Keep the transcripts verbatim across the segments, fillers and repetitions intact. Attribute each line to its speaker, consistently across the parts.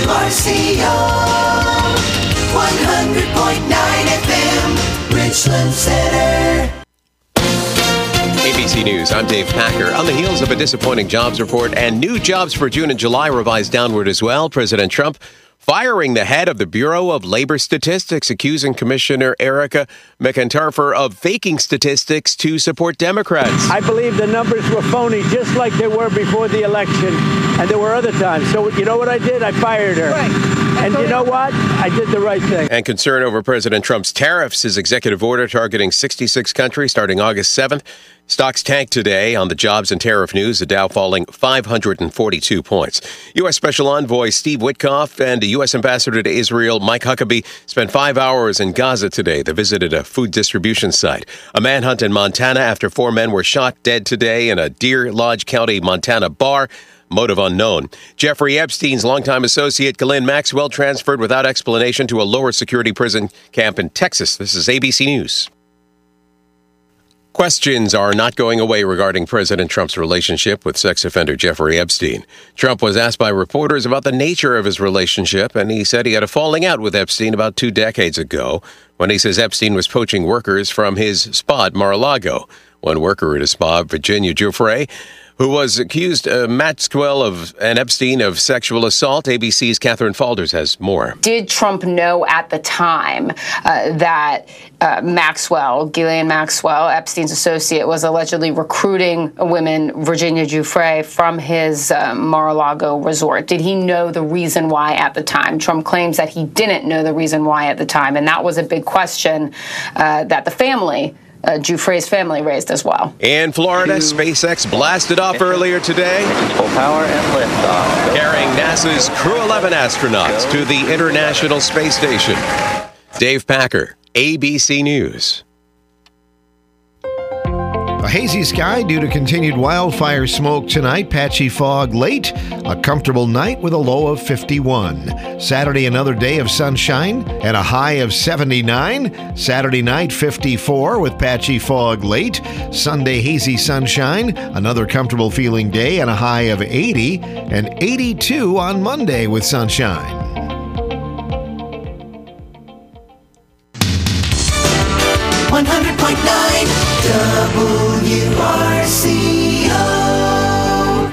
Speaker 1: R C O, one hundred point nine F M, Richland Center.
Speaker 2: A B C News, I'm Dave Packer. On the heels of a disappointing jobs report and new jobs for June and July revised downward as well, President Trump firing the head of the Bureau of Labor Statistics, accusing Commissioner Erica McIntyre of faking statistics to support Democrats.
Speaker 3: I believe the numbers were phony, just like they were before the election, and there were other times. So you know what I did? I fired her.
Speaker 4: Right.
Speaker 3: And you know what? I did the right thing.
Speaker 2: And concern over President Trump's tariffs. His executive order targeting sixty-six countries starting August seventh. Stocks tanked today on the jobs and tariff news, the Dow falling five hundred forty-two points. U S. Special Envoy Steve Witkoff and U S. Ambassador to Israel Mike Huckabee spent five hours in Gaza today. They visited a food distribution site. A manhunt in Montana after four men were shot dead today in a Deer Lodge County, Montana bar. Motive unknown. Jeffrey Epstein's longtime associate Ghislaine Maxwell transferred without explanation to a lower security prison camp in Texas. This is A B C News. Questions are not going away regarding President Trump's relationship with sex offender Jeffrey Epstein. Trump was asked by reporters about the nature of his relationship, and he said he had a falling out with Epstein about two decades ago when he says Epstein was poaching workers from his spa at Mar-a-Lago. One worker at a spa, Virginia Giuffre, who was accused uh, Maxwell of and Epstein of sexual assault. A B C's Catherine Falders has more.
Speaker 5: Did Trump know at the time uh, that uh, Maxwell, Ghislaine Maxwell, Epstein's associate, was allegedly recruiting women, Virginia Giuffre, from his uh, Mar-a-Lago resort? Did he know the reason why at the time? Trump claims that he didn't know the reason why at the time, and that was a big question uh, that the family Uh, Giuffre's family raised as well.
Speaker 2: In Florida, SpaceX blasted off earlier today,
Speaker 6: full power and liftoff,
Speaker 2: carrying NASA's Crew eleven astronauts to the International Space Station. Dave Packer, A B C News.
Speaker 7: A hazy sky due to continued wildfire smoke tonight. Patchy fog late. A comfortable night with a low of fifty-one. Saturday, another day of sunshine and a high of seventy-nine. Saturday night, fifty-four with patchy fog late. Sunday, hazy sunshine. Another comfortable feeling day and a high of eighty. And eighty-two on Monday with sunshine.
Speaker 1: one hundred point nine W R C O.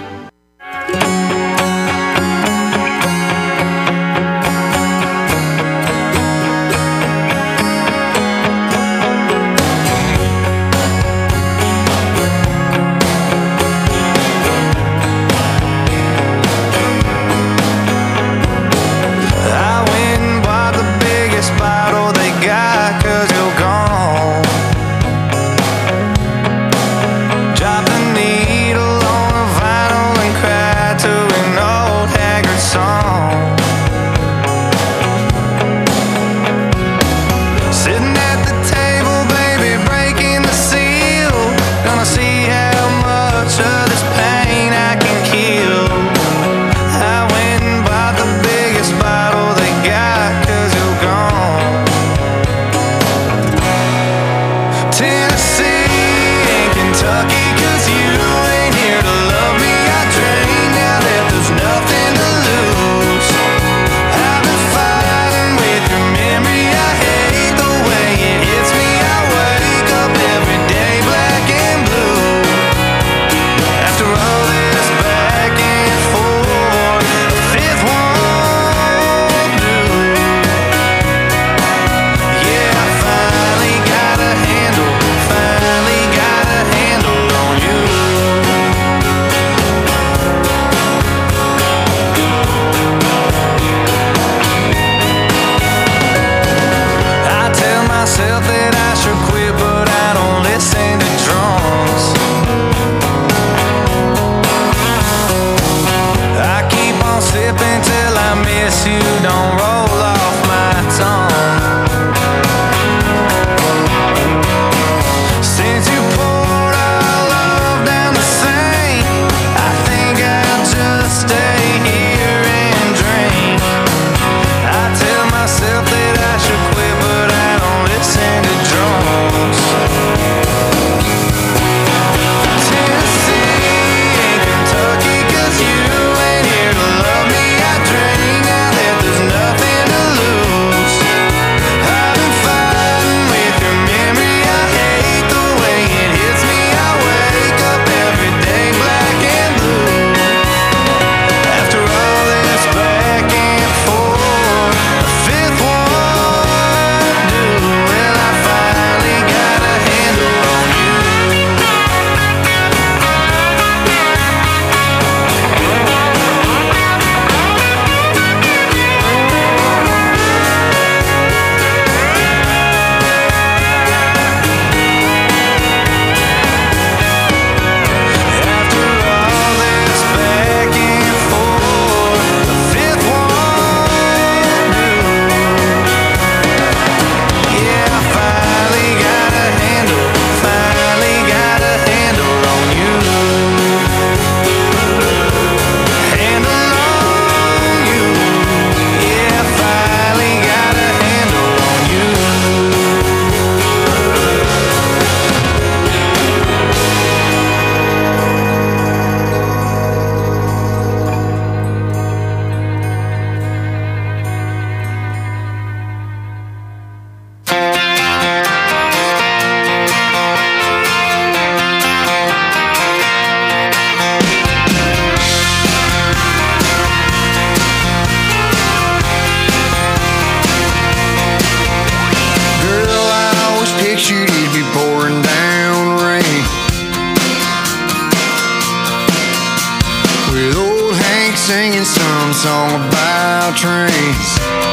Speaker 4: wild trains.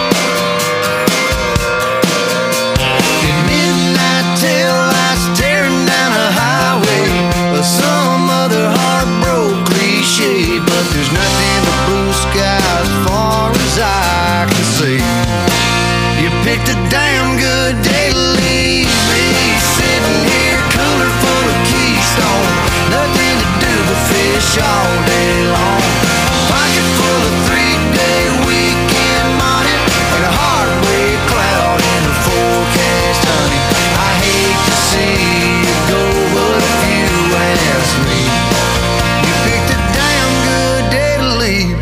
Speaker 4: At midnight tail lights tearing down a highway, or some other heartbroken cliche, but there's nothing but blue sky as far as I can see. You picked a damn good day to leave me, sitting here cooler full of Keystone, nothing to do but fish all day long. Pocket full of three-day weekend money and a heartbreak cloud in the forecast, honey. I hate to see you go, but if you ask me, you picked a damn good day to leave.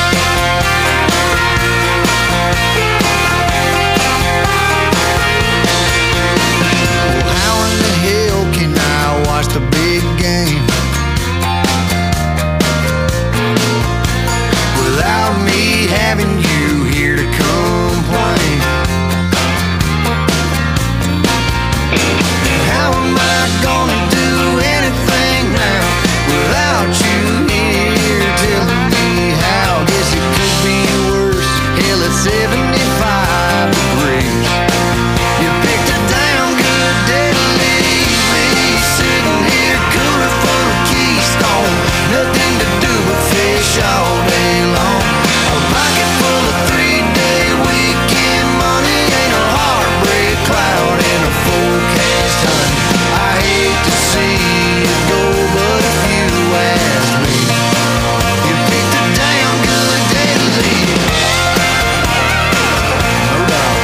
Speaker 4: Well, how in the hell can I watch the big game without me having you here to complain? How am I gonna do anything now without you here telling me how? Guess it could be worse. Hell, it's seventy-five degrees. You picked a damn good day to leave me, sitting here cooler full of Keystone, nothing to do but fish all day long. A pocket full of three-day weekend money ain't a heartbreak cloud in a forecast, honey. I hate to see you go, but if you ask me, you picked a damn good day to leave. No doubt.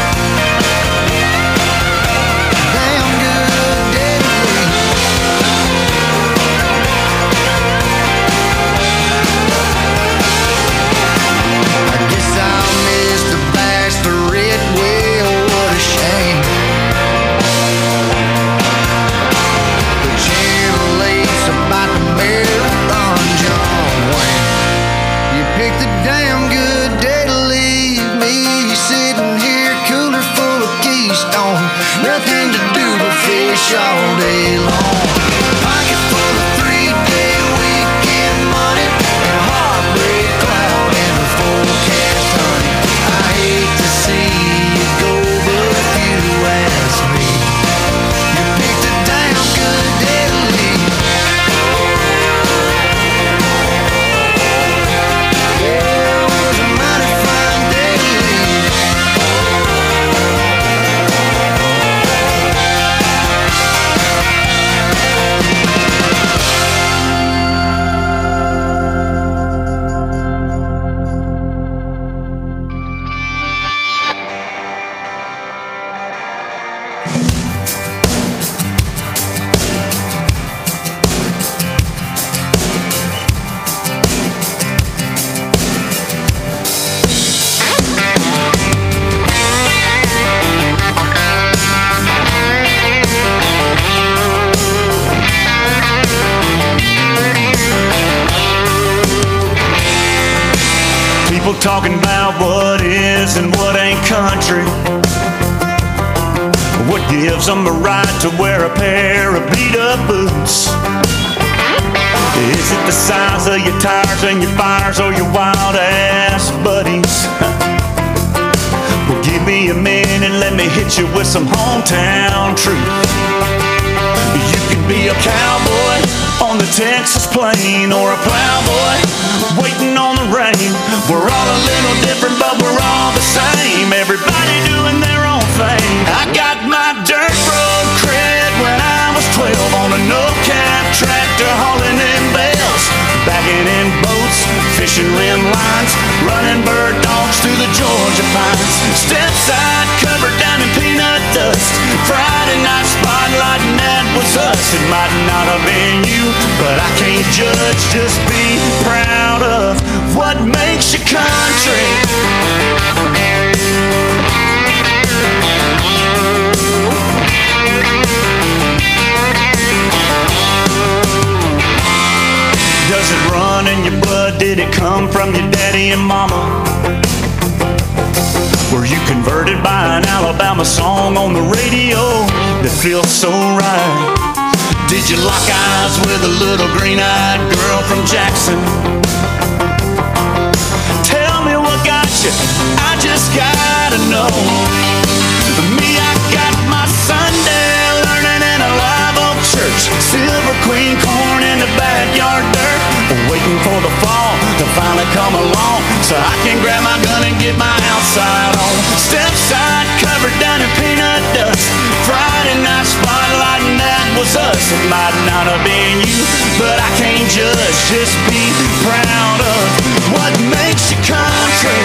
Speaker 4: Damn good day to leave. I guess I'll miss the bachelorette. Well, what a shame. The Channel eight's about the marathon, John Wayne. You picked a damn good day to leave me, sitting here cooler full of Keystone, nothing to do but fish all day long. Pocket full of three-day weekend money and a heartbreak cloud in the forecast, honey. I hate to see you go, but if you ask me, you picked a damn good day to leave. Yeah, it was a mighty fine day to leave.
Speaker 8: People talking about what is and what ain't country. What gives them the right to wear a pair of beat-up boots? Is it the size of your tires and your fires or your wild-ass buddies? Well, give me a minute, let me hit you with some hometown truth. You can be a cowboy on the Texas plain or a plowboy waiting on the rain. We're all a little different, but we're all the same. Everybody doing their own thing. I got my dirt road cred when I was twelve on a no-cap tractor hauling in bales, bagging in boats, fishing limb lines, running bird dogs through the Georgia pines. Step side covered down in peanut dust. Friday night spotlight, and that was us. It might not have been you, but I can't judge. Just be proud of what makes you country. Does it run in your blood? Did it come from your daddy and mama? Were you converted by an Alabama song on the radio that feels so right? Did you lock eyes with a little green-eyed girl from Jackson? Tell me what got know. Me, I got my Sunday learning in a live oak church. Silver Queen corn in the backyard dirt. Waiting for the fall to finally come along, so I can grab my gun and get my outside on. Step side covered down in peanut dust. Friday night spotlight and that was us. It might not have been you, but I can't judge. Just be proud of what makes you country.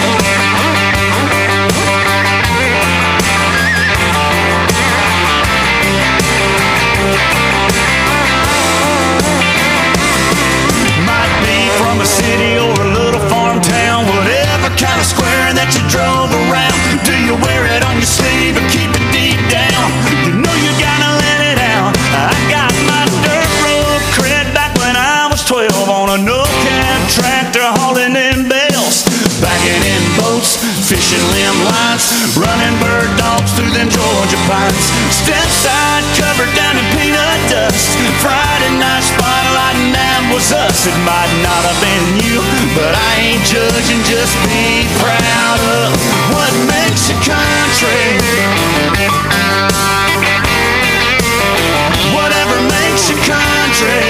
Speaker 8: From a city or a little farm town, whatever kind of square that you drove around. Do you wear it on your sleeve or keep it deep down? You know you gotta let it out. I got my dirt road cred back when I was twelve on a no-cab tractor hauling in bales, backing in boats, fishing limb lines, running bird dogs through them Georgia pines. Step side covered down in peanut dust. Friday night spotlight and that was us. It might not have been you, but I ain't judging. Just be proud of what makes you country. Whatever makes you country.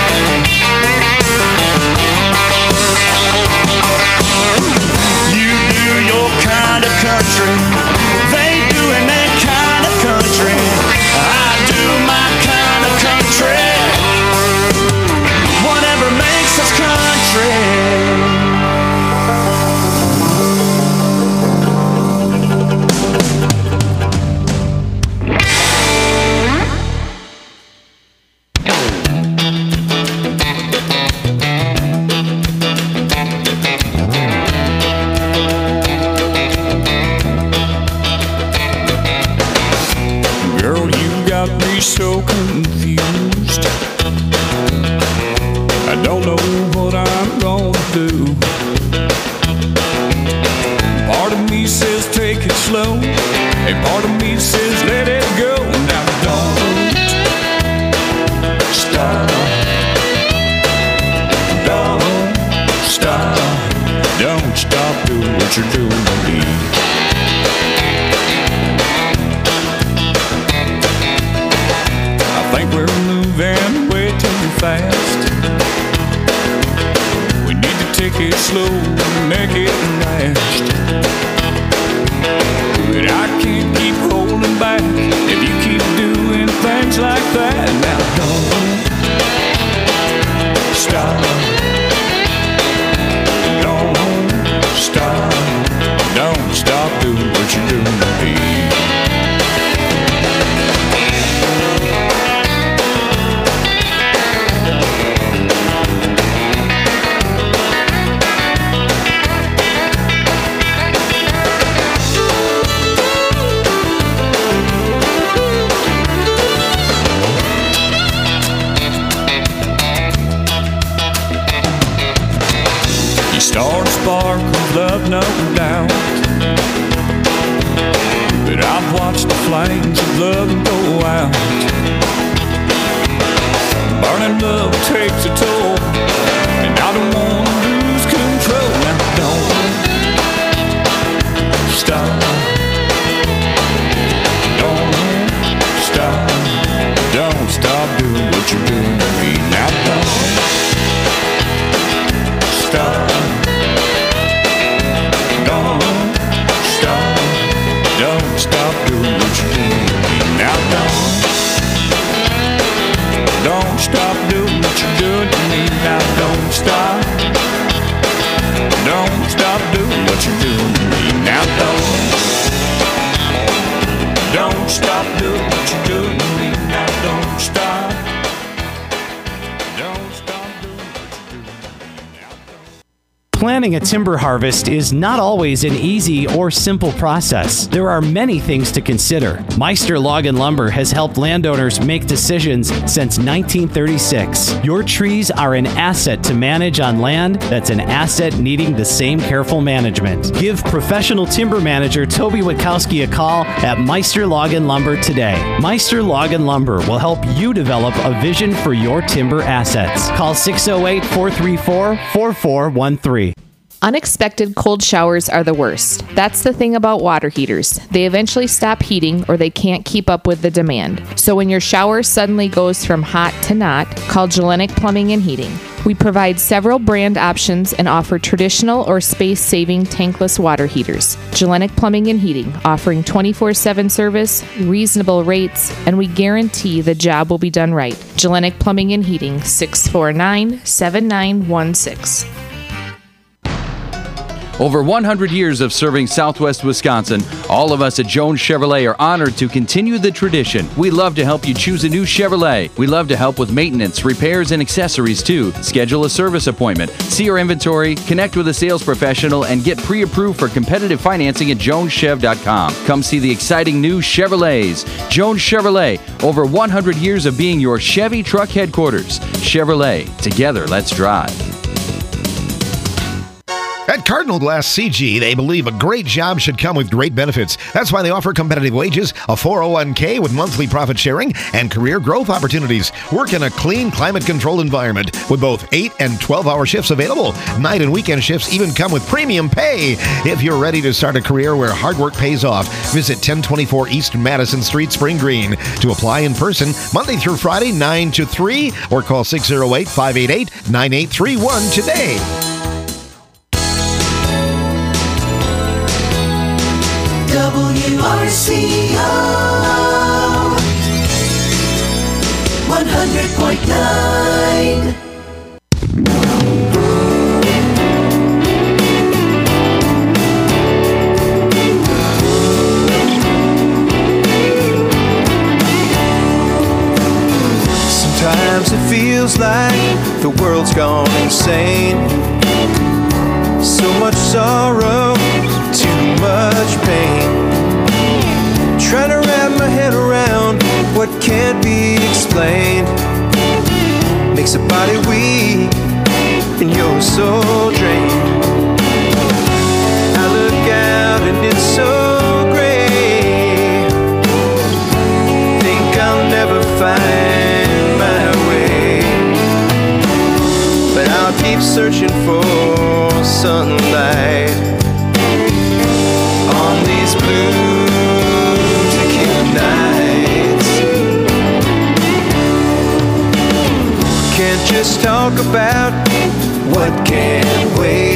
Speaker 8: You do your kind of country. They doing their kind of country. I do my kind of country. Whatever makes us country.
Speaker 9: Girl, you got me so confused. I don't know what I'm gonna do. Part of me says take it slow, and part of me says let it go. Now don't stop, don't stop, don't stop doing what you're doing to me. I think we're moving way too fast. We need to take it slow and make it last. But I can't keep holding back if you keep doing things like that. Now don't stop, don't stop, don't stop doing what you're doing to me. Start a spark of love, no doubt, but I've watched the flames of love go out. Burning love takes a toll, and I don't want to lose control. Now don't stop, don't stop, don't stop doing what you're doing to me. Now don't stop, don't stop, don't stop doing what you're doing to me. Now don't, don't stop doing what you're doing to me. Now don't stop, don't stop doing what you're doing to me. Now don't, don't stop doing what you're doing to me. Now don't stop, don't stop doing what you're doing to me. Now don't.
Speaker 10: Planning a timber harvest is not always an easy or simple process. There are many things to consider. Meister Log and Lumber has helped landowners make decisions since nineteen thirty-six. Your trees are an asset to manage on land that's an asset needing the same careful management. Give professional timber manager Toby Witkowski a call at Meister Log and Lumber today. Meister Log and Lumber will help you develop a vision for your timber assets. Call six oh eight, four three four, four four one three.
Speaker 11: Unexpected cold showers are the worst. That's the thing about water heaters. They eventually stop heating or they can't keep up with the demand. So when your shower suddenly goes from hot to not, call Gellenic Plumbing and Heating. We provide several brand options and offer traditional or space-saving tankless water heaters. Gellenic Plumbing and Heating, offering twenty-four seven service, reasonable rates, and we guarantee the job will be done right. Gellenic Plumbing and Heating, six four nine, seven nine one six.
Speaker 12: Over one hundred years of serving Southwest Wisconsin, all of us at Jones Chevrolet are honored to continue the tradition. We love to help you choose a new Chevrolet. We love to help with maintenance, repairs, and accessories too. Schedule a service appointment, see our inventory, connect with a sales professional, and get pre-approved for competitive financing at jones chev dot com. Come see the exciting new Chevrolets. Jones Chevrolet, over one hundred years of being your Chevy truck headquarters. Chevrolet, together let's drive.
Speaker 7: At Cardinal Glass C G, they believe a great job should come with great benefits. That's why they offer competitive wages, a four oh one k with monthly profit sharing, and career growth opportunities. Work in a clean, climate-controlled environment with both eight and twelve-hour shifts available. Night and weekend shifts even come with premium pay. If you're ready to start a career where hard work pays off, visit ten twenty-four East Madison Street, Spring Green. To apply in person, Monday through Friday, nine to three, or call six oh eight, five eight eight, nine eight three one today.
Speaker 1: W R C O one hundred point nine.
Speaker 13: Sometimes it feels like the world's gone insane. So much sorrow, too much pain. Trying to wrap my head around what can't be explained. Makes a body weak and your soul drained. I look out and it's so gray. Think I'll never find my way, but I'll keep searching for sunlight on these blue tequila nights. Can't just talk about what can't wait.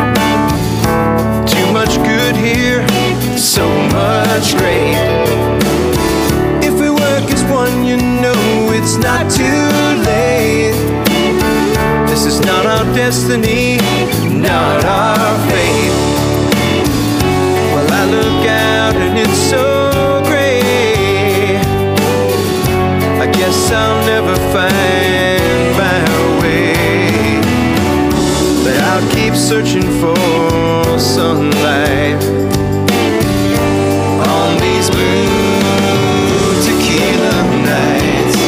Speaker 13: Too much good here, so much great. If we work as one, you know it's not too late. This is not our destiny, not our fate. Well, I look out and it's so gray. I guess I'll never find my way, but I'll keep searching for sunlight on these blue tequila nights.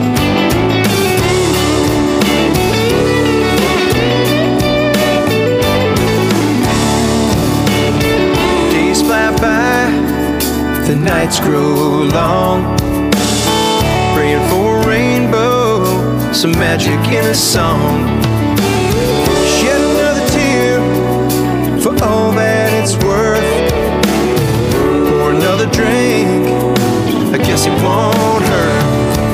Speaker 13: The nights grow long, praying for a rainbow, some magic in a song. Shed another tear for all that it's worth. Pour another drink, I guess it won't hurt.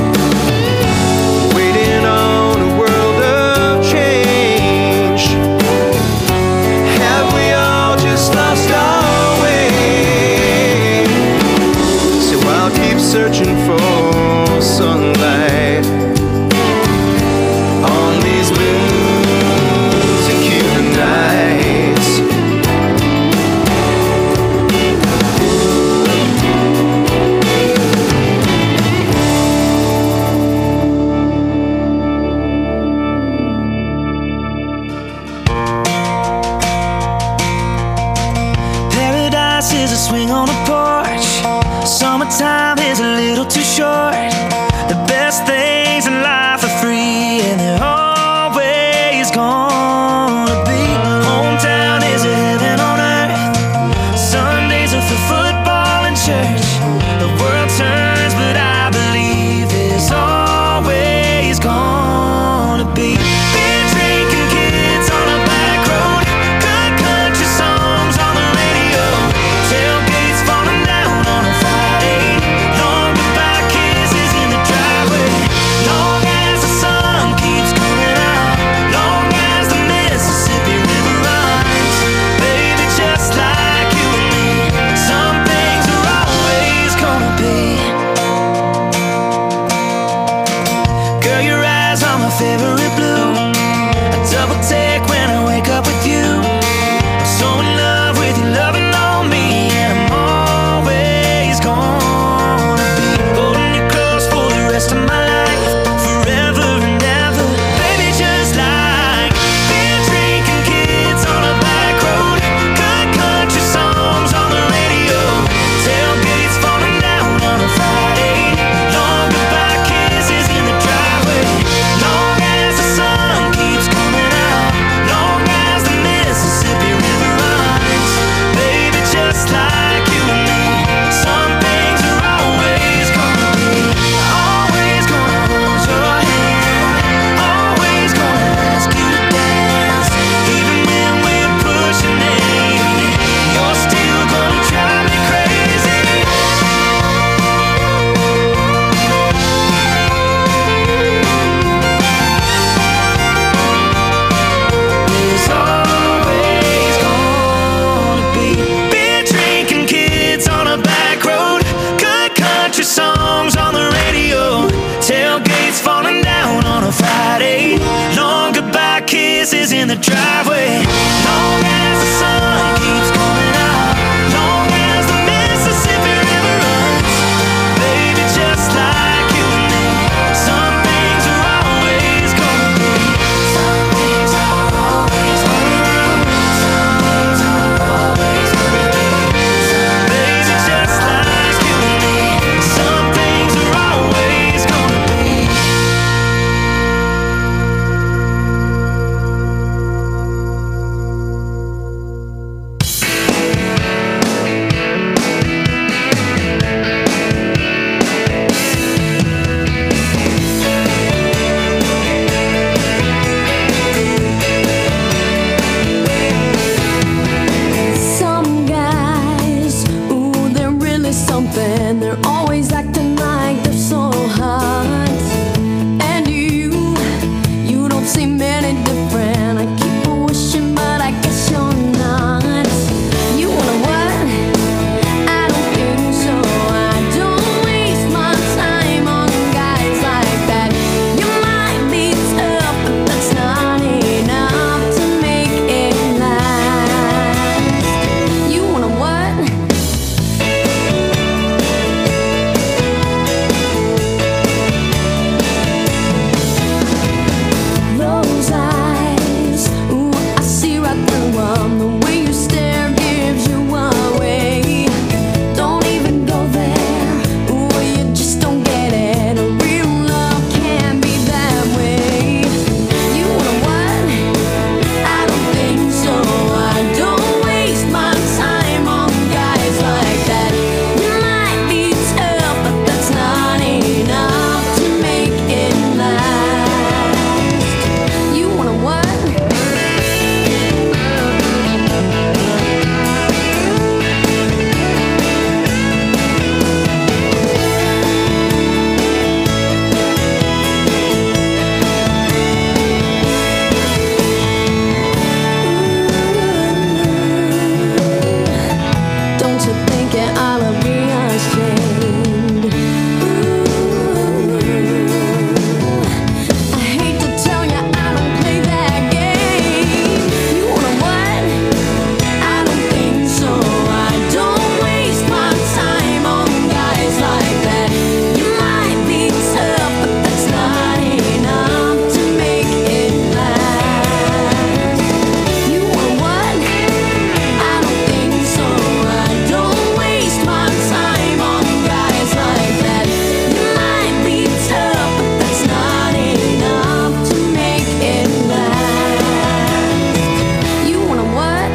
Speaker 13: Waiting on a world of change. Have we all just lost our way? Searching for sunlight on these blue tequila nights.
Speaker 14: Paradise is a swing on a porch. Summertime is a little too short. The best things in life are free, and they're always gonna be. Hometown is a heaven on earth. Sundays are for football and church. The world turns, but I believe there's always gonna be. Beer drinking kids on a back road. Good the driveway. Long as the sun keeps coming out, long as the Mississippi River runs, baby, just like you and me, some things are always gonna be. Some things are always gonna be. Some things are always gonna be. Baby, just like you and me, some things are always gonna be.
Speaker 15: Some guys, ooh, they're really something. They're always acting like they're so hot. And you, you don't seem any different. I keep on wishing, but I guess you're not. You wanna what? I don't think so. I don't waste my time on guys like that. You might be tough, but that's not enough to make it last. You wanna what? Those eyes, ooh, I see right through 'em. The way you stare gives you away. Don't even go there, ooh, you just don't get it. A real love can't be that way. You wanna what? I don't think so. I don't waste my time on guys like that. You might be tough, but that's not enough to make it last. You wanna what? Don't you think it ought to be ashamed? I hate to tell you I don't play that game. You wanna what? I don't think so. I don't waste my time on guys like that. You might be tough, but that's not enough to make it last. You wanna what? I don't think so. I don't waste my time on guys like that. You might be tough, but that's not enough to make it last. You wanna what?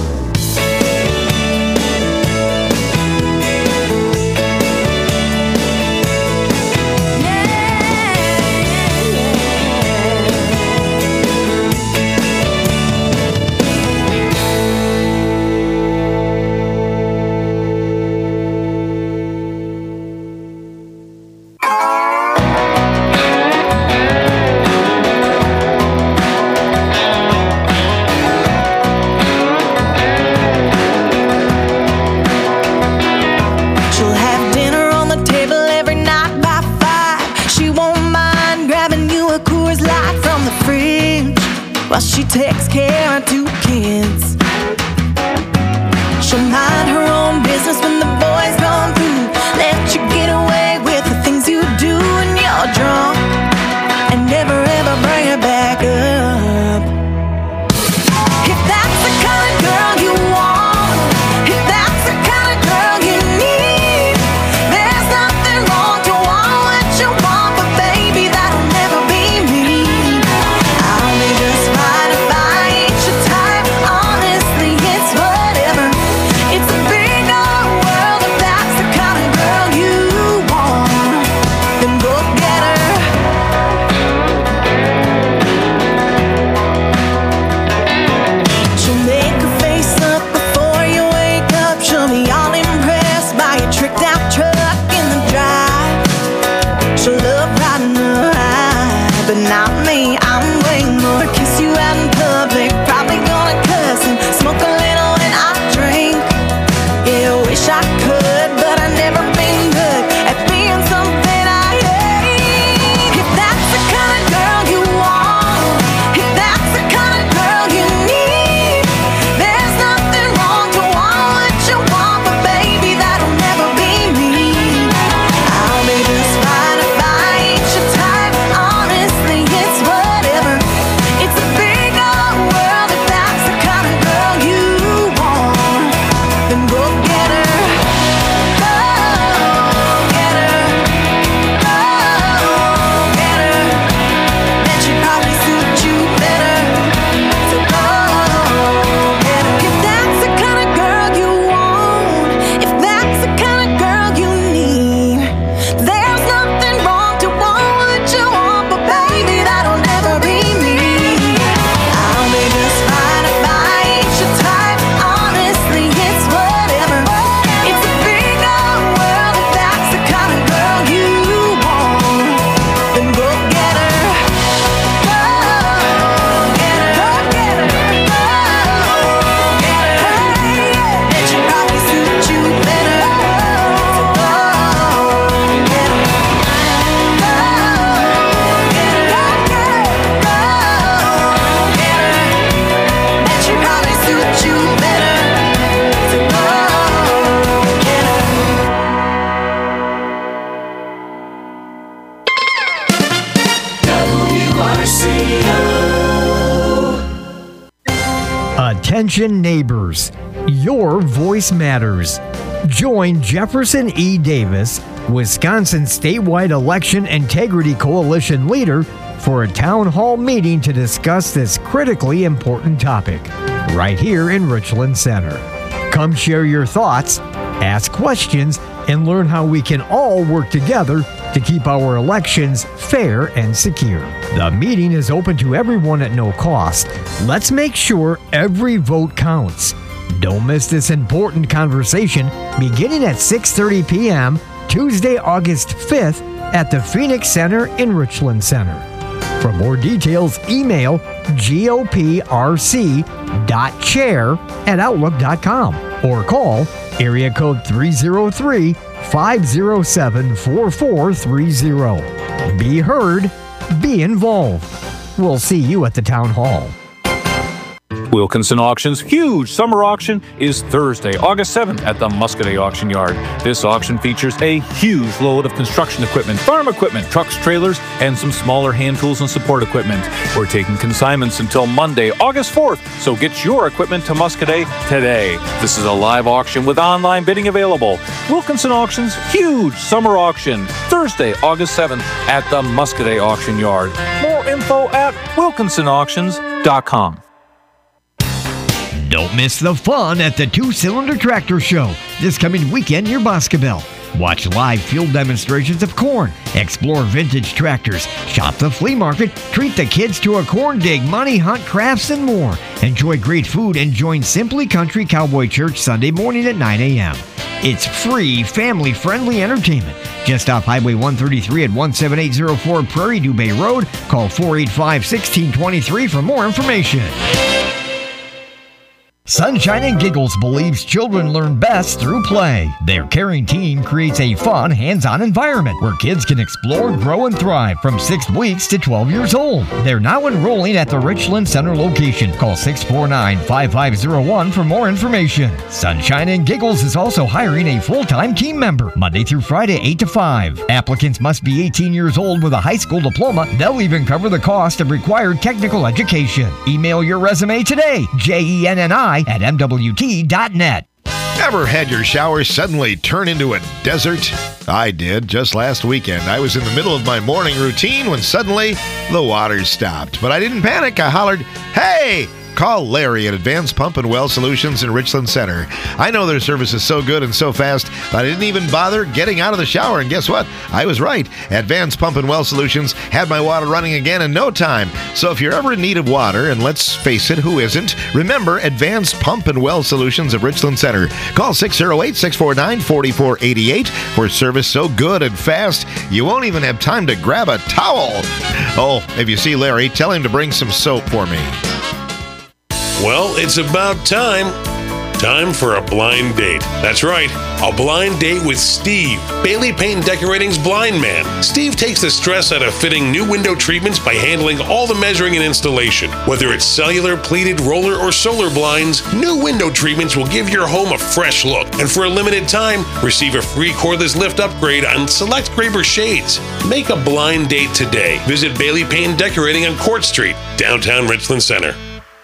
Speaker 14: She'll have dinner on the table every night by five. She won't mind grabbing you a Coors Light from the fridge while she takes care of two kids. She'll mind her own business when the boys gone through. Let you get away with the things you do when you're drunk, and never ever bring her back up. If that's the kind of girl you want, if that's the kind of girl you need, there's nothing wrong to want what you want, but baby, that'll never be me. I'll be just fine if I ain't your type, honest.
Speaker 16: Attention neighbors, your voice matters. Join Jefferson E. Davis, Wisconsin statewide election integrity coalition leader, for a town hall meeting to discuss this critically important topic right here in Richland Center. Come share your thoughts, ask questions, and learn how we can all work together to keep our elections fair and secure. The meeting is open to everyone at no cost. Let's make sure every vote counts. Don't miss this important conversation beginning at six thirty p.m. Tuesday, August fifth at the Phoenix Center in Richland Center. For more details, email goprc.chair at outlook dot com or call area code three oh three, five oh seven, four four three oh. Be heard, be involved. We'll see you at the town hall.
Speaker 17: Wilkinson Auction's huge summer auction is Thursday, August seventh at the Muscadet Auction Yard. This auction features a huge load of construction equipment, farm equipment, trucks, trailers, and some smaller hand tools and support equipment. We're taking consignments until Monday, August fourth, so get your equipment to Muscadet today. This is a live auction with online bidding available. Wilkinson Auction's huge summer auction, Thursday, August seventh at the Muscadet Auction Yard. More info at wilkinson auctions dot com.
Speaker 16: Don't miss the fun at the Two Cylinder Tractor Show this coming weekend near Boscobel. Watch live field demonstrations of corn, explore vintage tractors, shop the flea market, treat the kids to a corn dig, money hunt, crafts, and more. Enjoy great food and join Simply Country Cowboy Church Sunday morning at nine a.m. It's free, family-friendly entertainment. Just off Highway one thirty-three at one seven eight oh four Prairie du Bay Road. Call four eight five, one six two three for more information. Sunshine and Giggles believes children learn best through play. Their caring team creates a fun, hands-on environment where kids can explore, grow, and thrive from six weeks to twelve years old. They're now enrolling at the Richland Center location. Call six four nine, five five zero one for more information. Sunshine and Giggles is also hiring a full-time team member, Monday through Friday, eight to five. Applicants must be eighteen years old with a high school diploma. They'll even cover the cost of required technical education. Email your resume today, J E N N I at M W T dot net.
Speaker 7: Ever had your shower suddenly turn into a desert? I did just last weekend. I was in the middle of my morning routine when suddenly the water stopped. But I didn't panic. I hollered, "Hey!" Call Larry at Advanced Pump and Well Solutions in Richland Center. I know their service is so good and so fast that I didn't even bother getting out of the shower. And guess what? I was right. Advanced Pump and Well Solutions had my water running again in no time. So if you're ever in need of water, and let's face it, who isn't? Remember Advanced Pump and Well Solutions of Richland Center. Call six oh eight, six four nine, four four eight eight for service so good and fast you won't even have time to grab a towel. Oh, if you see Larry, tell him to bring some soap for me.
Speaker 18: Well, it's about time. Time for a blind date. That's right, a blind date with Steve, Bailey Paint and Decorating's blind man. Steve takes the stress out of fitting new window treatments by handling all the measuring and installation. Whether it's cellular, pleated, roller, or solar blinds, new window treatments will give your home a fresh look. And for a limited time, receive a free cordless lift upgrade on select Graber shades. Make a blind date today. Visit Bailey Paint and Decorating on Court Street, downtown Richland Center.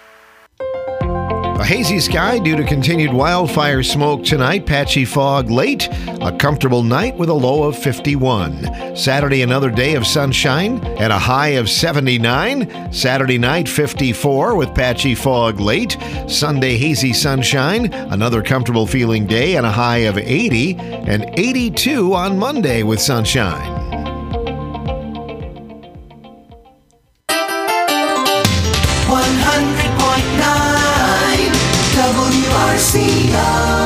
Speaker 7: A hazy sky due to continued wildfire smoke tonight. Patchy fog late. A comfortable night with a low of fifty-one. Saturday, another day of sunshine and a high of seventy-nine. Saturday night, fifty-four with patchy fog late. Sunday, hazy sunshine. Another comfortable feeling day and a high of eighty. And eighty-two on Monday with sunshine.
Speaker 1: one hundred point nine W R C O.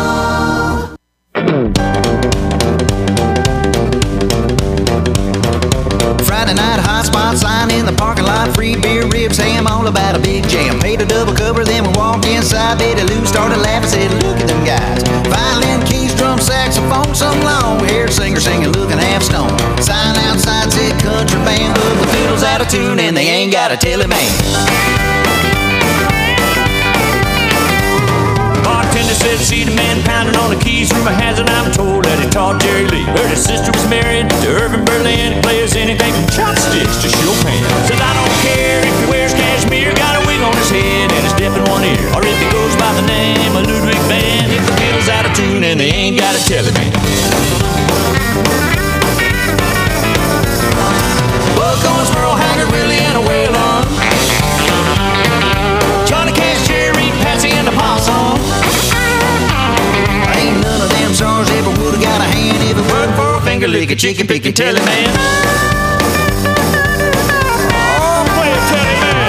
Speaker 4: Friday night hotspot sign in the parking lot. Free beer, ribs, ham, all about a big jam. Paid a double cover, then we walked inside. Betty Lou started laughing, said, "Look at them guys. Violin, keys, drum, saxophone, some long-haired singer singing, looking half stoned. Sign outside said country band, but the fiddle's out of tune and they ain't got a telly man."
Speaker 9: Bartender said, "See the man pounding on the keys." Rumor has it I'm told that he taught Jerry Lee. Heard his sister was married to Irving Berlin. He plays anything from chopsticks to Chopin. Says, "I don't care if he wears cashmere, got a wig on his head and he's deaf in one ear, or if he goes by ain't got a teleman. Buck Owens, Merle Haggard, Willie, and a Waylon. Johnny Cash, Jerry, Patsy, and the Possum.
Speaker 4: Ain't none of them stars ever would've got a hand if it weren't for a finger licking, chicken picking teleman.
Speaker 9: Oh, play a teleman.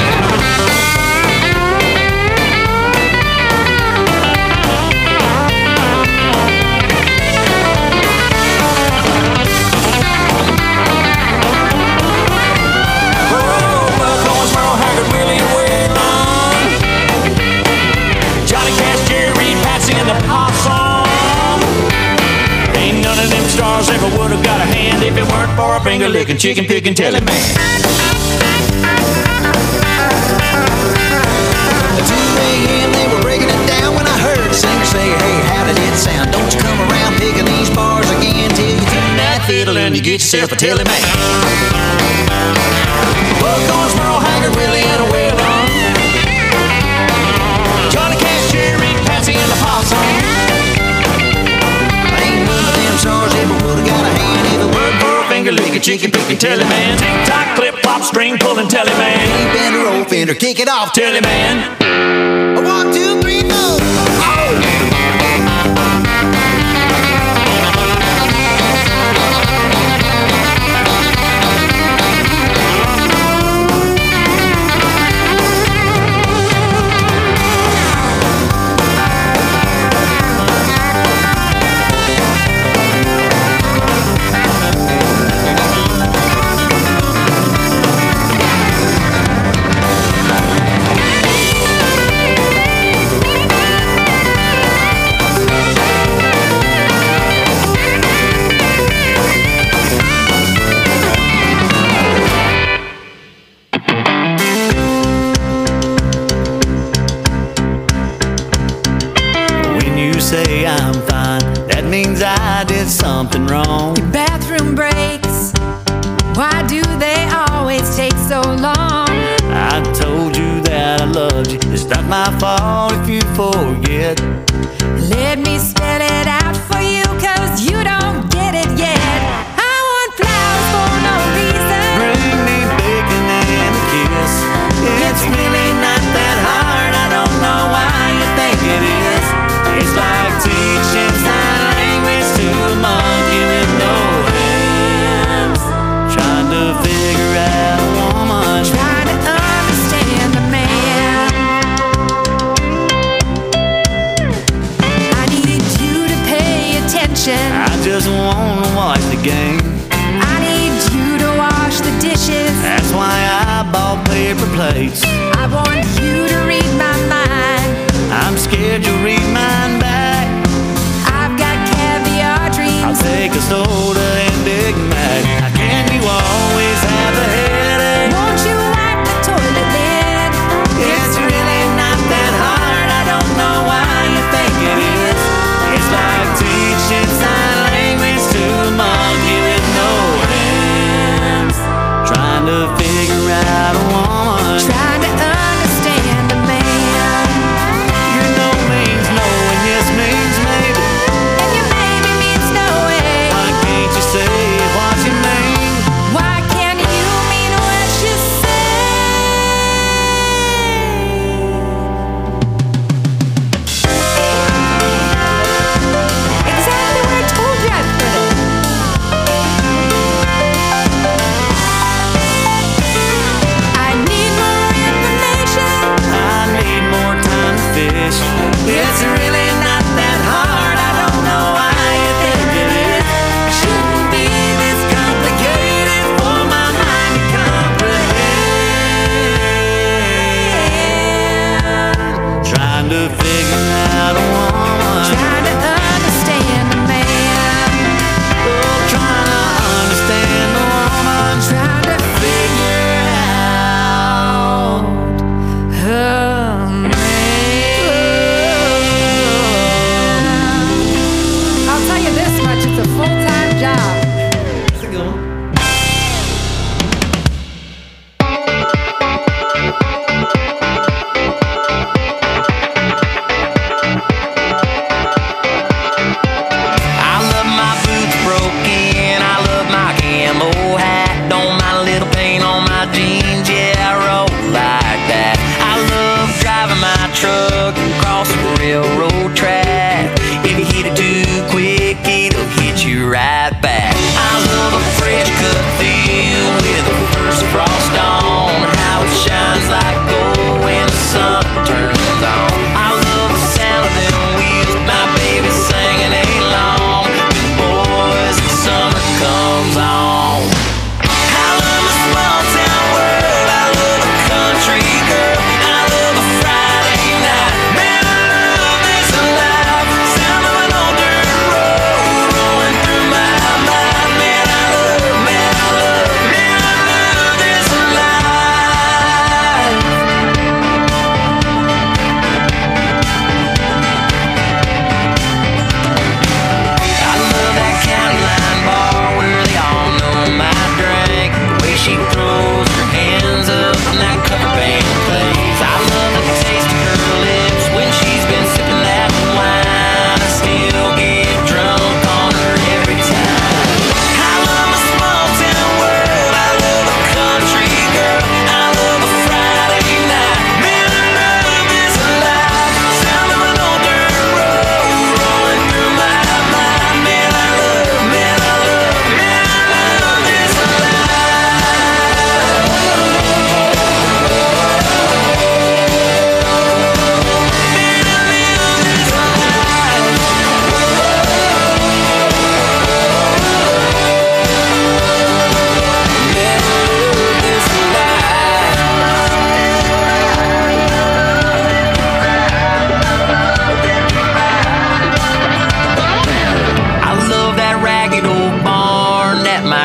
Speaker 9: Oh, Buck Owens, Merle Haggard, Willie, and Waylon. Johnny Cash, Jerry, Patsy, and the Possum. Ain't none of them stars ever would've got a hand if it weren't for a finger licking, chicken picking teleman.
Speaker 4: At two a.m. they were breaking it down when I heard the singer say, hey, how did it sound? Don't you come around picking these bars again till you tune that fiddle and you get yourself a teleman. Buck Owens, Merle Haggard, Willie, and a Waylon. Johnny Cash, Jerry, Patsy, and the Possum. Ain't none of them stars ever would've got a hand if it weren't for a finger licking, chicken picking teleman.
Speaker 9: Tick-tock, clip-flop, string pulling teleman.
Speaker 4: Hey, bender, old fender, kick it off,
Speaker 9: Teleman.
Speaker 4: One, two, three, four.
Speaker 14: When you say I'm fine, that means I did something wrong.
Speaker 15: Your bathroom breaks. Why do they always take so long?
Speaker 14: I told you that I loved you. It's not my fault if you forget.
Speaker 15: Let me spell it out for you, cause you don't get it yet. I want flowers for no reason.
Speaker 14: Bring me bacon and a kiss. It's really not that hard. I don't know why you think it is. It's like teaching sign language to a monkey with no hands. Trying to figure out a woman.
Speaker 15: Trying to understand the man. I need you to pay attention.
Speaker 14: I just wanna watch the game.
Speaker 15: I need you to wash the dishes.
Speaker 14: That's why I bought paper plates.
Speaker 15: I want you to read my mind.
Speaker 14: I'm scared you'll read mine back.
Speaker 15: I've got caviar dreams.
Speaker 14: I'll take a soda and Big Mac. How can you always have a headache?
Speaker 15: Won't you wipe the toilet lid?
Speaker 14: It's really not that hard. I don't know why you think it is. It's like teaching sign language to a monkey with no hands. Trying to figure out a woman.
Speaker 15: Trying to understand a man.
Speaker 14: You know means no, and yes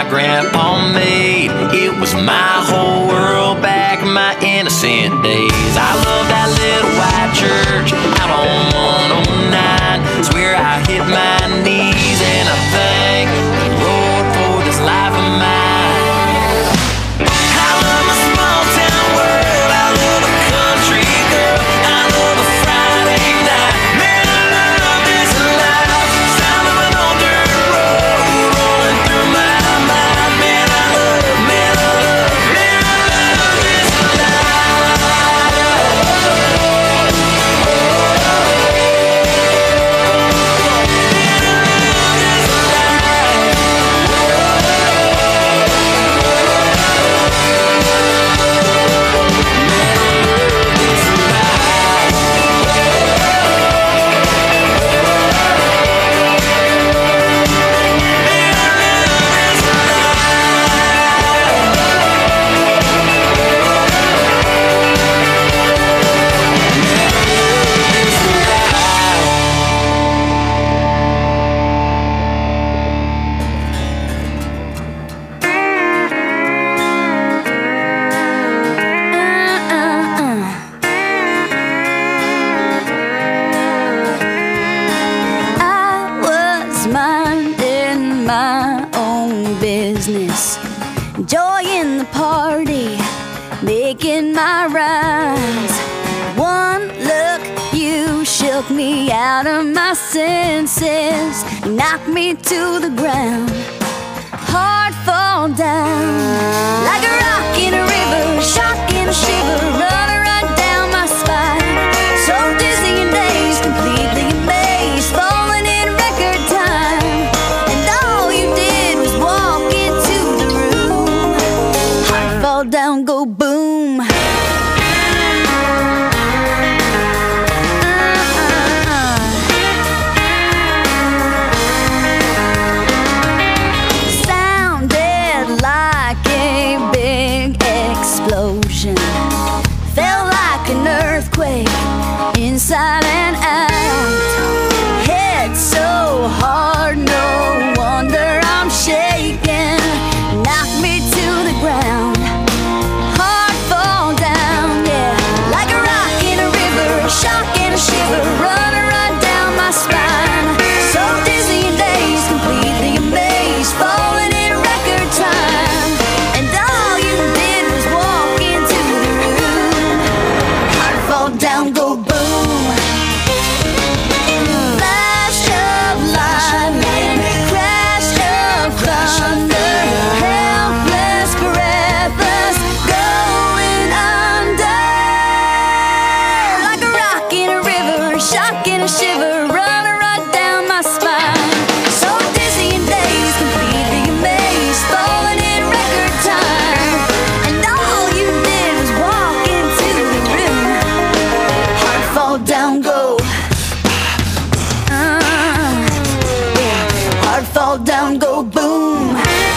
Speaker 9: grandpa made. It was my whole world back in my innocent days. I love that little white church out on one oh nine. It's where I hit my knees and I thank the Lord for this life of mine. I love my small town world. I love a country girl. I love a Friday night. Man, I love this life. Sound of an old dirt road rolling through my mind. Man, I love, man, I love, man, I love this
Speaker 15: I was minding my own business, enjoying the party, making my rhymes. One look, you shook me out of my senses, knocked me to the ground, heart fall down like a rock in a river, shock and a shiver, run right down my spine. So dizzy and dazed, completely amazed, falling in record time. And all you did was walk into the room, heart fall down, go boom. Sounded like a big explosion, felt like an earthquake, inside and out. Head so hard, no wonder I'm shaking. Knock me to the ground, heart fall down, yeah. Like a rock in a river, shock and a shiver, run right down my spine. So dizzy and dazed, completely amazed, falling in record time. And all you did was walk into the room, heart fall down, go boom. Flash of lightning, crash of thunder, helpless, breathless, going under. Like a rock in a river, shock and a shiver, run right down my spine. So dizzy and dazed, completely amazed, falling in record time. And all you did was walk into the room, heart fall down, go. Uh, yeah. Heart fall down, go boom.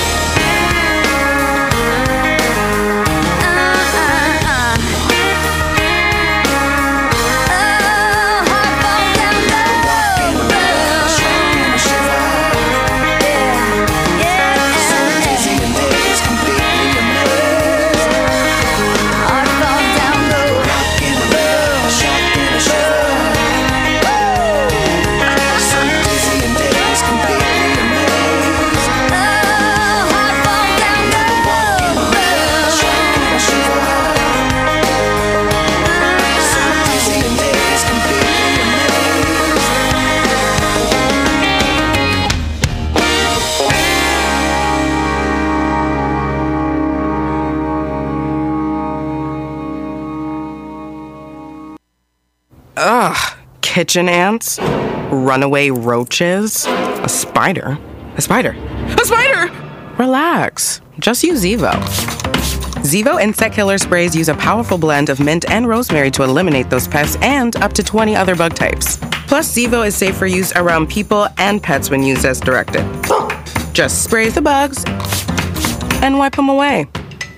Speaker 19: Ugh, kitchen ants, runaway roaches, a spider, a spider, a spider! Relax, just use Zevo. Zevo insect killer sprays use a powerful blend of mint and rosemary to eliminate those pests and up to twenty other bug types. Plus, Zevo is safe for use around people and pets when used as directed. Just spray the bugs and wipe them away.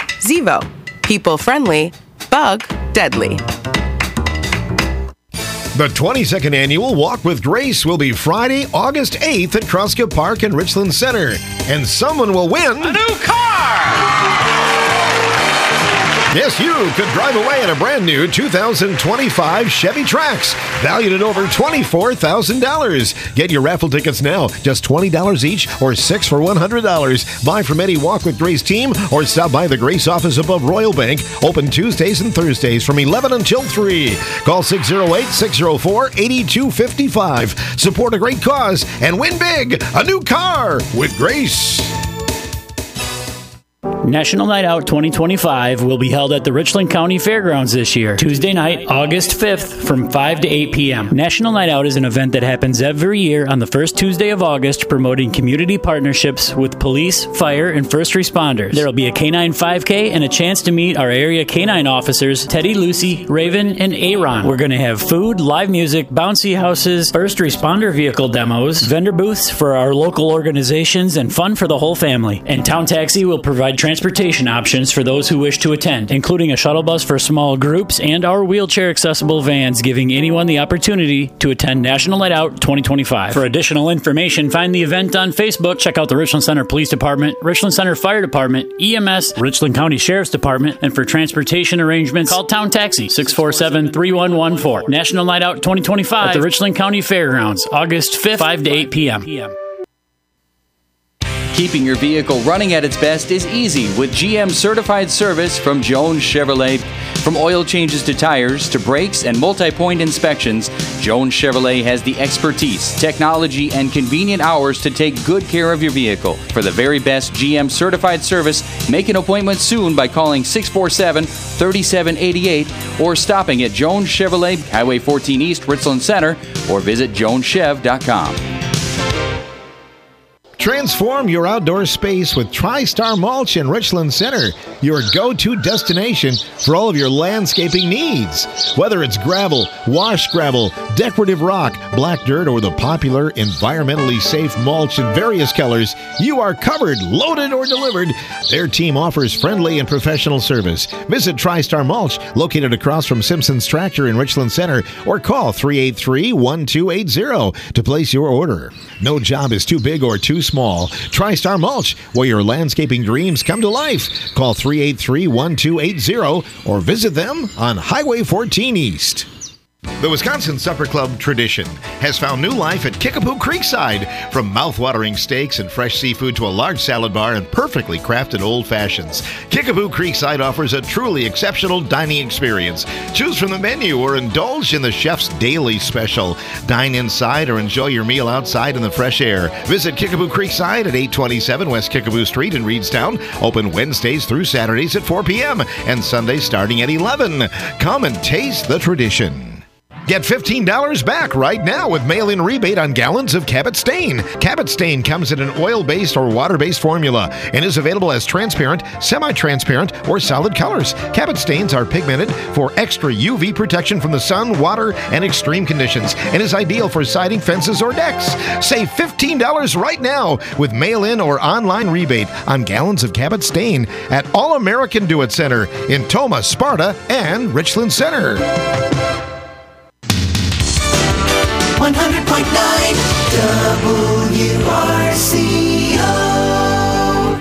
Speaker 19: Zevo, people friendly, bug deadly.
Speaker 7: The twenty-second annual Walk with Grace will be Friday, August eighth at Kroska Park in Richland Center. And someone will win
Speaker 9: A new car!
Speaker 7: Yes, you could drive away in a brand new two thousand twenty-five Chevy Trax, valued at over twenty-four thousand dollars. Get your raffle tickets now, just twenty dollars each or six for one hundred dollars. Buy from any Walk with Grace team or stop by the Grace office above Royal Bank, open Tuesdays and Thursdays from eleven until three. Call six oh eight, six oh four, eight two five five. Support a great cause and win big, a new car with Grace.
Speaker 20: National Night Out twenty twenty-five will be held at the Richland County Fairgrounds this year, Tuesday night, August fifth, from five to eight p.m. National Night Out is an event that happens every year on the first Tuesday of August, promoting community partnerships with police, fire, and first responders. There will be a canine five K and a chance to meet our area canine officers, Teddy, Lucy, Raven, and Aaron. We're going to have food, live music, bouncy houses, first responder vehicle demos, vendor booths for our local organizations, and fun for the whole family. And Town Taxi will provide transportation Transportation options for those who wish to attend, including a shuttle bus for small groups and our wheelchair-accessible vans, giving anyone the opportunity to attend National Night Out twenty twenty-five. For additional information, find the event on Facebook, check out the Richland Center Police Department, Richland Center Fire Department, E M S, Richland County Sheriff's Department, and for transportation arrangements, call Town Taxi, six four seven, three one one four. National Night Out twenty twenty-five at the Richland County Fairgrounds, August fifth, five to eight p.m.
Speaker 12: Keeping your vehicle running at its best is easy with G M certified service from Jones Chevrolet. From oil changes to tires to brakes and multi-point inspections, Jones Chevrolet has the expertise, technology, and convenient hours to take good care of your vehicle. For the very best G M certified service, make an appointment soon by calling six four seven, three seven eight eight or stopping at Jones Chevrolet, Highway fourteen East, Richland Center, or visit jones chev dot com.
Speaker 7: Transform your outdoor space with TriStar Mulch in Richland Center, your go-to destination for all of your landscaping needs. Whether it's gravel, wash gravel, decorative rock, black dirt, or the popular environmentally safe mulch in various colors, you are covered, loaded, or delivered. Their team offers friendly and professional service. Visit TriStar Mulch, located across from Simpson's Tractor in Richland Center, or call three eight three, one two eight zero to place your order. No job is too big or too small. TriStar Mulch, where your landscaping dreams come to life. Call three eight three, one two eight zero or visit them on Highway fourteen East. The Wisconsin Supper Club tradition has found new life at Kickapoo Creekside. From mouth-watering steaks and fresh seafood to a large salad bar and perfectly crafted old fashions, Kickapoo Creekside offers a truly exceptional dining experience. Choose from the menu or indulge in the chef's daily special. Dine inside or enjoy your meal outside in the fresh air. Visit Kickapoo Creekside at eight twenty-seven West Kickapoo Street in Reedstown. Open Wednesdays through Saturdays at four p.m. and Sundays starting at eleven. Come and taste the tradition. Get fifteen dollars back right now with mail-in rebate on gallons of Cabot Stain. Cabot Stain comes in an oil-based or water-based formula and is available as transparent, semi-transparent, or solid colors. Cabot Stains are pigmented for extra U V protection from the sun, water, and extreme conditions and is ideal for siding, fences, or decks. Save fifteen dollars right now with mail-in or online rebate on gallons of Cabot Stain at All American Do It Center in Tomah, Sparta, and Richland Center.
Speaker 1: one hundred point nine W R C O.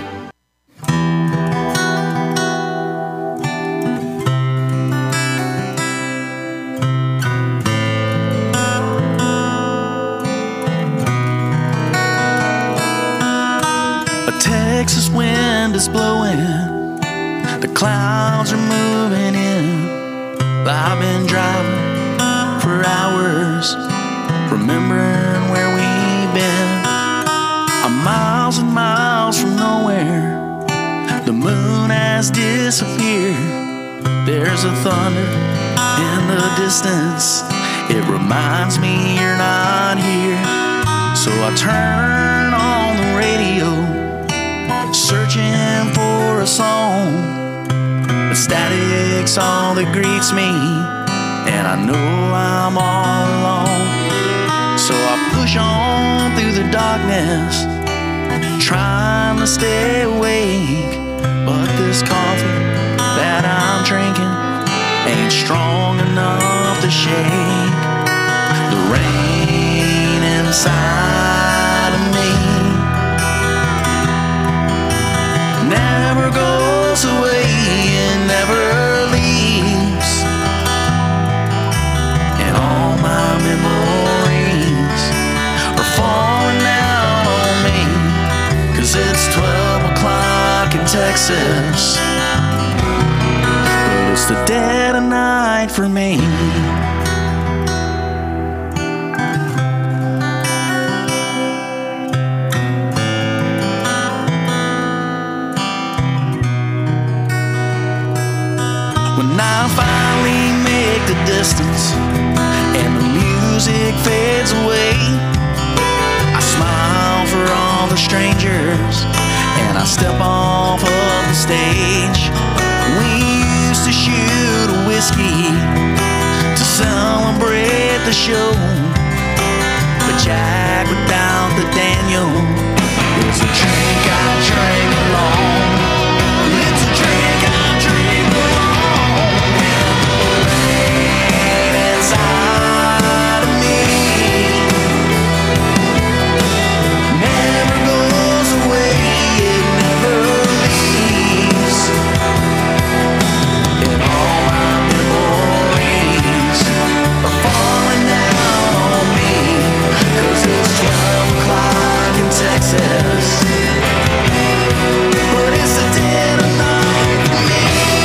Speaker 14: A Texas wind is blowing, the clouds are moving in. I've been driving for hours, remembering where we've been. I'm miles and miles from nowhere. The moon has disappeared. There's a thunder in the distance. It reminds me you're not here. So I turn on the radio, searching for a song. The static's all that greets me, and I know I'm all alone. So I push on through the darkness, trying to stay awake. But this coffee that I'm drinking ain't strong enough to shake.
Speaker 4: rain inside of me never goes away and never leaves. And all my memories are falling down on me, 'cause it's twelve o'clock in Texas, but it's the dead of night for me. When I finally make the distance and the music fades away, I smile for all the strangers and I step off of the stage. We used to shoot a whiskey to celebrate the show, but Jack without the Daniel is a drink I drank alone. It's a drink I drink alone. Rain inside of me never goes away, it never leaves. And all my memories are falling down on me, 'cause it's twelve o'clock in Texas, but it's the dead of night for me.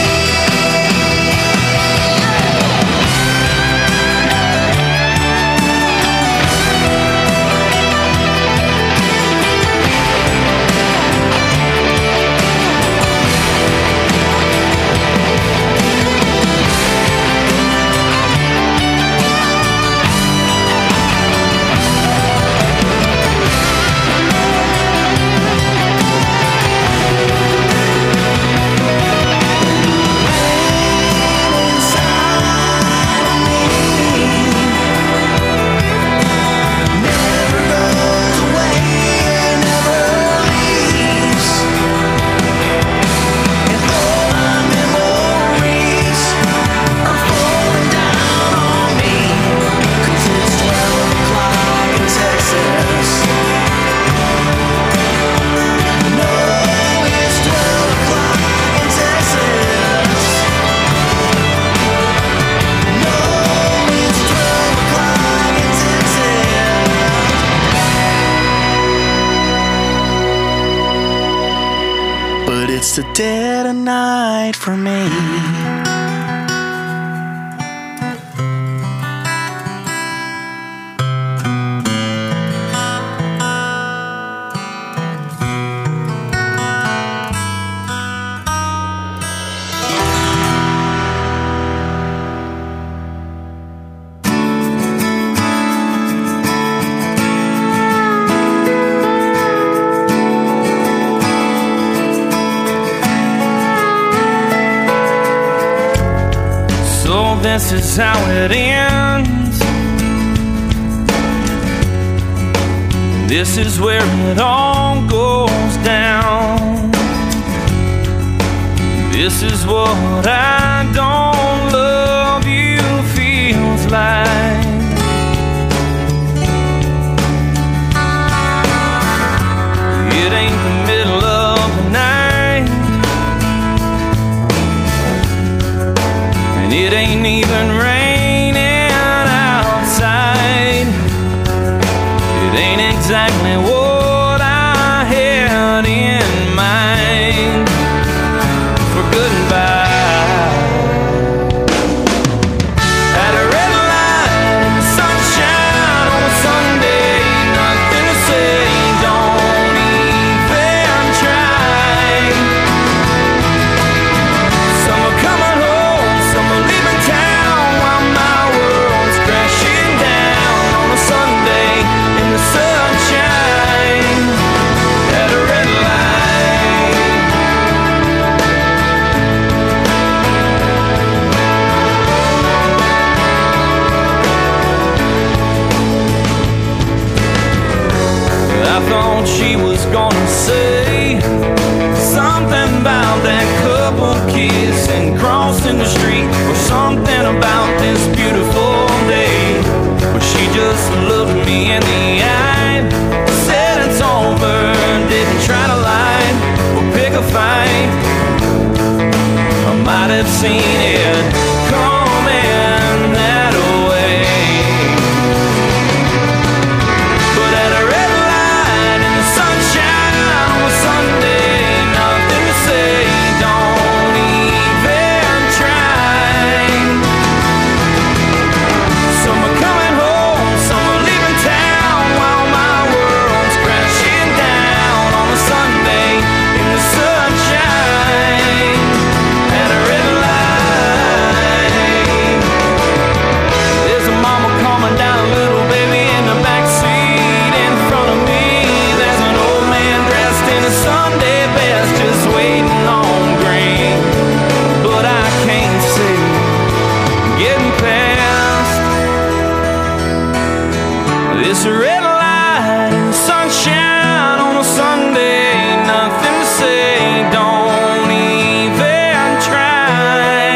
Speaker 4: Never goes away, never leaves. And all my memories are falling down on me, 'cause it's twelve o'clock in Texas. No, it's twelve o'clock in Texas. No, it's twelve o'clock in Texas. But it's the dead of night for me.
Speaker 14: So this is how it ends. This is where it all goes down. This is what I don't love you feels like. It ain't the middle of the night, and it ain't even raining outside. It ain't exactly what I had in mind for goodbye. At a red light in the sunshine on a Sunday, nothing to say, don't even try. Some are coming home, some are leaving town, while my world's crashing down on a Sunday in the sunshine. At a red light. I thought she was gonna say something about that couple kissing, crossing the street, or something about this beautiful day. But she just
Speaker 9: just looked me in the eye, said it's over, didn't try to lie or pick a fight. I might have seen it coming that way, but at a red light in the sunshine on a Sunday, nothing to say, don't even try. Some are coming home, some are leaving town, while my world's crashing down on a Sunday in the sunshine at a red light. There's a mama calming down a little baby in the back seat. In front of me there's an old man dressed in a Sunday best, just waiting on green, but I can't see getting past this red light in the sunshine on a Sunday. Nothing to say, don't even try.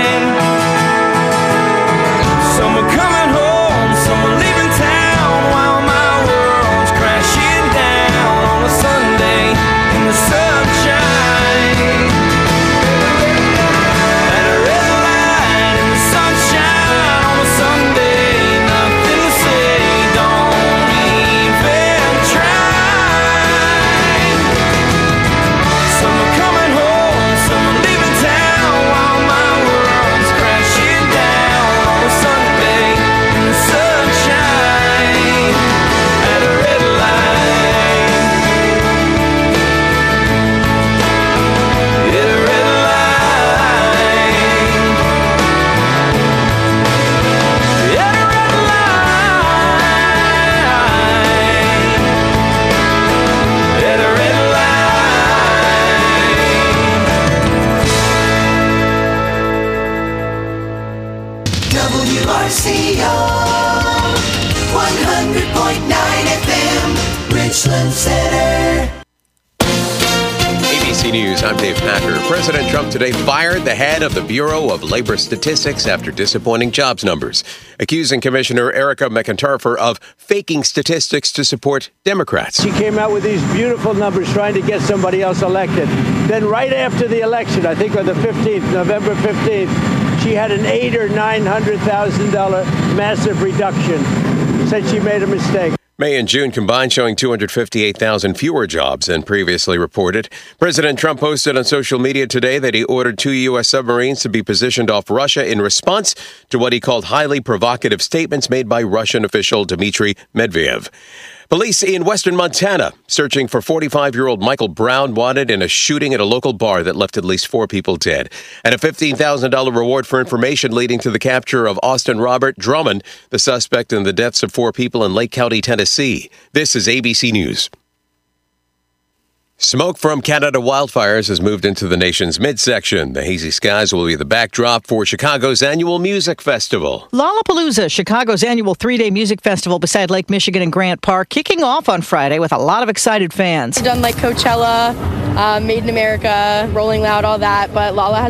Speaker 9: Some are coming home, some are leaving town, while my world's crashing down on a Sunday in the sunshine. At a red light in the sunshine on a Sunday, nothing to say, don't even try. Some are coming home, some are leaving town, while my world's crashing down on a Sunday in the sunshine at a red light. At a red light. At a red light. At a red
Speaker 1: W R C O one hundred point nine F M, Richland Center.
Speaker 2: A B C News, I'm Dave Packer. President Trump today fired the head of the Bureau of Labor Statistics after disappointing jobs numbers, accusing Commissioner Erica McIntyre of faking statistics to support Democrats.
Speaker 3: She came out with these beautiful numbers trying to get somebody else elected. Then right after the election, I think on the fifteenth, November fifteenth, she had an eight or nine hundred thousand dollar massive reduction. Said she made a mistake.
Speaker 2: May and June combined showing two hundred fifty-eight thousand fewer jobs than previously reported. President Trump posted on social media today that he ordered two U S submarines to be positioned off Russia in response to what he called highly provocative statements made by Russian official Dmitry Medvedev. Police in western Montana searching for forty-five-year-old Michael Brown, wanted in a shooting at a local bar that left at least four people dead, and a fifteen thousand dollars reward for information leading to the capture of Austin Robert Drummond, the suspect in the deaths of four people in Lake County, Tennessee. This is A B C News. Smoke from Canada wildfires has moved into the nation's midsection. The hazy skies will be the backdrop for Chicago's annual music festival.
Speaker 21: Lollapalooza, Chicago's annual three-day music festival beside Lake Michigan and Grant Park, kicking off on Friday with a lot of excited fans.
Speaker 22: I've done like Coachella, uh, Made in America, Rolling Loud, all that, but Lolla has